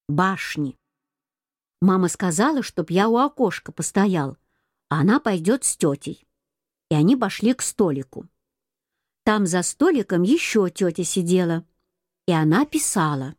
башни. Мама сказала, чтоб я у окошка постоял, а она пойдет с тетей. И они пошли к столику. Там за столиком еще тетя сидела, и она писала.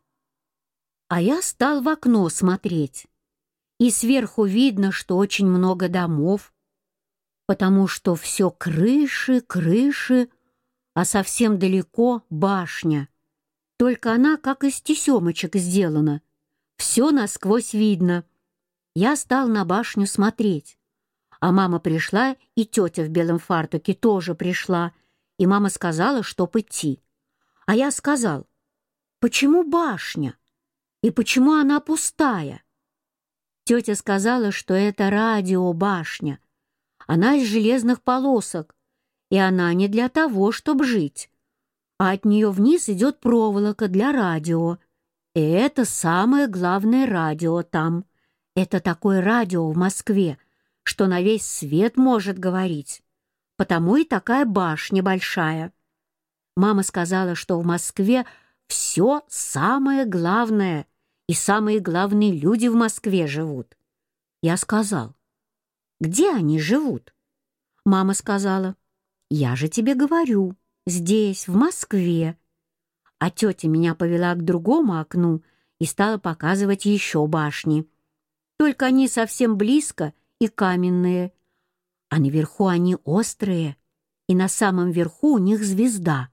А я стал в окно смотреть, и сверху видно, что очень много домов, потому что все крыши, крыши, а совсем далеко башня. Только она как из тесемочек сделана. Все насквозь видно. Я стал на башню смотреть. А мама пришла, и тетя в белом фартуке тоже пришла, и мама сказала, чтоб идти. А я сказал, почему башня? И почему она пустая? Тетя сказала, что это радиобашня. Она из железных полосок, и она не для того, чтобы жить. А от нее вниз идет проволока для радио. И это самое главное радио там. Это такое радио в Москве, что на весь свет может говорить. Потому и такая башня большая. Мама сказала, что в Москве все самое главное, и самые главные люди в Москве живут. Я сказал, где они живут? Мама сказала, я же тебе говорю, здесь, в Москве. А тетя меня повела к другому окну и стала показывать еще башни. Только они совсем близко и каменные, а наверху они острые, и на самом верху у них звезда.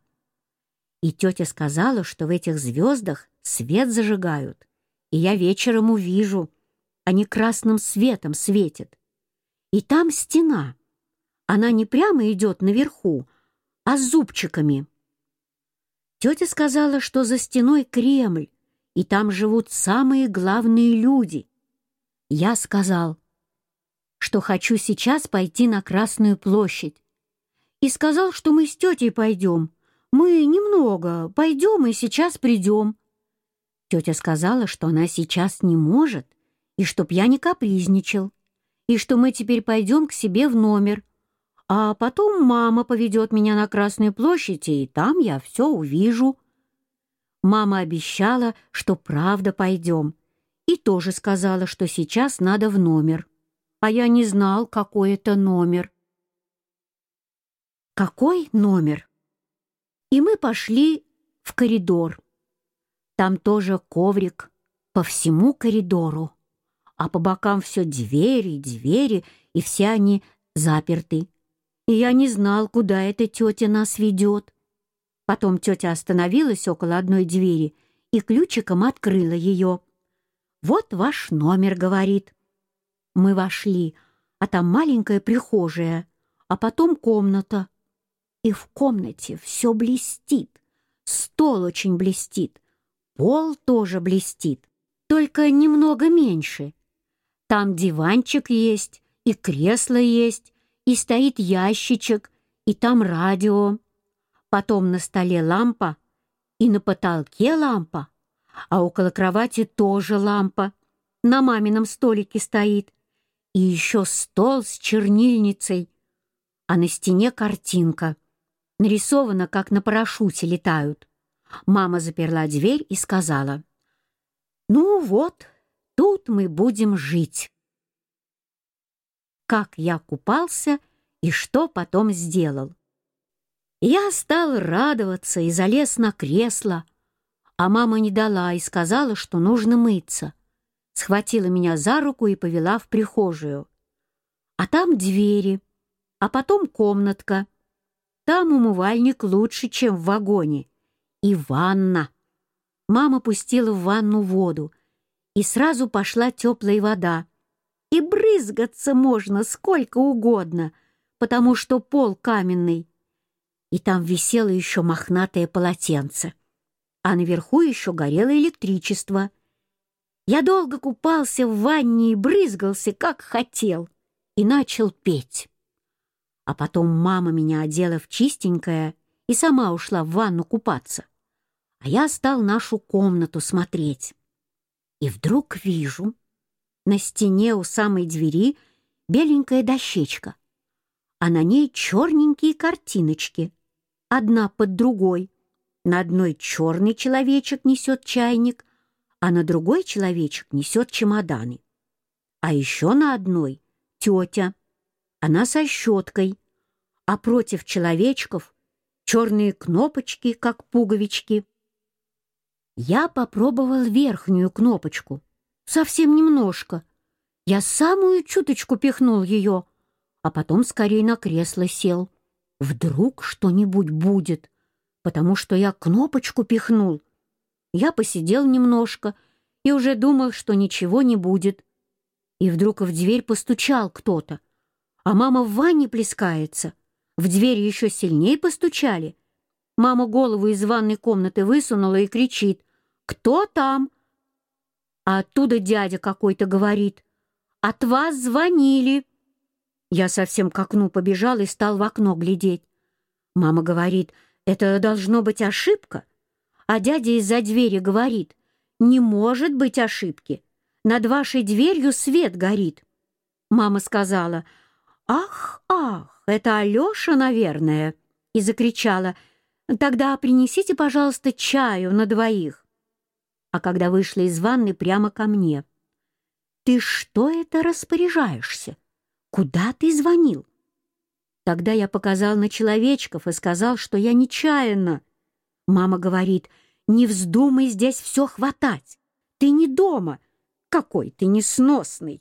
И тетя сказала, что в этих звездах свет зажигают, и я вечером увижу, они красным светом светят. И там стена, она не прямо идет наверху, а с зубчиками. Тетя сказала, что за стеной Кремль, и там живут самые главные люди. Я сказал, что хочу сейчас пойти на Красную площадь. И сказал, что мы с тетей пойдем. Мы немного пойдем и сейчас придем. Тетя сказала, что она сейчас не может, и чтоб я не капризничал, и что мы теперь пойдем к себе в номер. А потом мама поведет меня на Красную площадь, и там я все увижу. Мама обещала, что правда пойдем, и тоже сказала, что сейчас надо в номер. А я не знал, какой это номер. Какой номер? И мы пошли в коридор. Там тоже коврик по всему коридору, а по бокам все двери, двери, и все они заперты. И я не знал, куда эта тетя нас ведет. Потом тетя остановилась около одной двери и ключиком открыла ее. «Вот ваш номер», — говорит. Мы вошли, а там маленькая прихожая, а потом комната. И в комнате все блестит. Стол очень блестит, пол тоже блестит, только немного меньше. Там диванчик есть, и кресло есть, и стоит ящичек, и там радио. Потом на столе лампа, и на потолке лампа, а около кровати тоже лампа. На мамином столике стоит. И еще стол с чернильницей, а на стене картинка. Нарисовано, как на парашюте летают. Мама заперла дверь и сказала, «Ну вот, тут мы будем жить». Как я купался и что потом сделал. Я стал радоваться и залез на кресло, а мама не дала и сказала, что нужно мыться. Схватила меня за руку и повела в прихожую. А там двери, а потом комнатка. Там умывальник лучше, чем в вагоне. И ванна. Мама пустила в ванну воду, и сразу пошла теплая вода. И брызгаться можно сколько угодно, потому что пол каменный. И там висело еще мохнатое полотенце, а наверху еще горело электричество. Я долго купался в ванне и брызгался, как хотел, и начал петь. А потом мама меня одела в чистенькое и сама ушла в ванну купаться. А я стал нашу комнату смотреть. И вдруг вижу, на стене у самой двери беленькая дощечка, а на ней черненькие картиночки, одна под другой. На одной черный человечек несет чайник, а на другой человечек несет чемоданы. А еще на одной тетя, она со щеткой, а против человечков черные кнопочки, как пуговички. Я попробовал верхнюю кнопочку, совсем немножко. Я самую чуточку пихнул ее, а потом скорее на кресло сел. Вдруг что-нибудь будет, потому что я кнопочку пихнул. Я посидел немножко и уже думал, что ничего не будет. И вдруг в дверь постучал кто-то, а мама в ванне плескается. В дверь еще сильнее постучали. Мама голову из ванной комнаты высунула и кричит: «Кто там?» А оттуда дядя какой-то говорит: «От вас звонили». Я совсем к окну побежал и стал в окно глядеть. Мама говорит: «Это должно быть ошибка». А дядя из-за двери говорит: «Не может быть ошибки. Над вашей дверью свет горит». Мама сказала: «Ах, ах, это Алеша, наверное», и закричала: «Тогда принесите, пожалуйста, чаю на двоих». А когда вышла из ванны, прямо ко мне: «Ты что это распоряжаешься? Куда ты звонил?» Тогда я показал на человечков и сказал, что я нечаянно. Мама говорит: «Не вздумай здесь все хватать. Ты не дома. Какой ты несносный».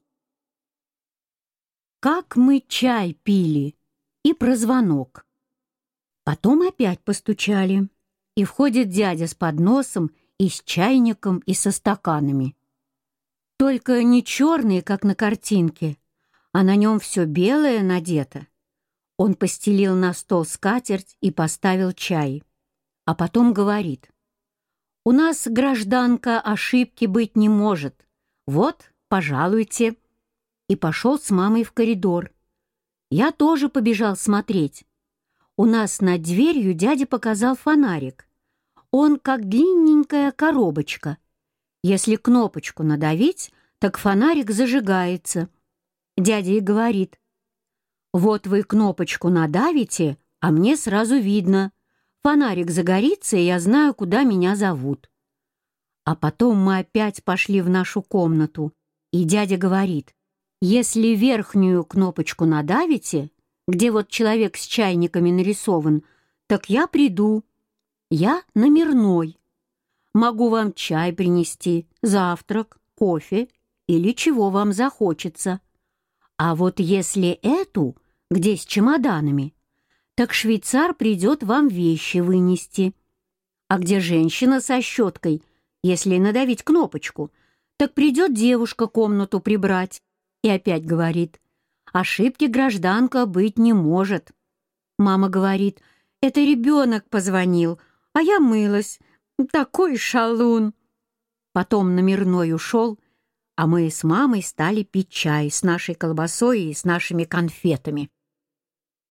Как мы чай пили. И про звонок. Потом опять постучали, и входит дядя с подносом и с чайником и со стаканами. Только не черный, как на картинке, а на нем все белое надето. Он постелил на стол скатерть и поставил чай. А потом говорит: «У нас, гражданка, ошибки быть не может. Вот, пожалуйте». И пошел с мамой в коридор. Я тоже побежал смотреть. У нас над дверью дядя показал фонарик. Он как длинненькая коробочка. Если кнопочку надавить, так фонарик зажигается. Дядя и говорит: «Вот вы кнопочку надавите, а мне сразу видно. Фонарик загорится, и я знаю, куда меня зовут». А потом мы опять пошли в нашу комнату, и дядя говорит: «Если верхнюю кнопочку надавите, где вот человек с чайниками нарисован, так я приду. Я номерной. Могу вам чай принести, завтрак, кофе или чего вам захочется. А вот если эту, где с чемоданами, так швейцар придет вам вещи вынести. А где женщина со щеткой, если надавить кнопочку, так придет девушка комнату прибрать». И опять говорит: «Ошибки, гражданка, быть не может». Мама говорит: «Это ребенок позвонил, а я мылась. Такой шалун». Потом номерной ушел, а мы с мамой стали пить чай с нашей колбасой и с нашими конфетами.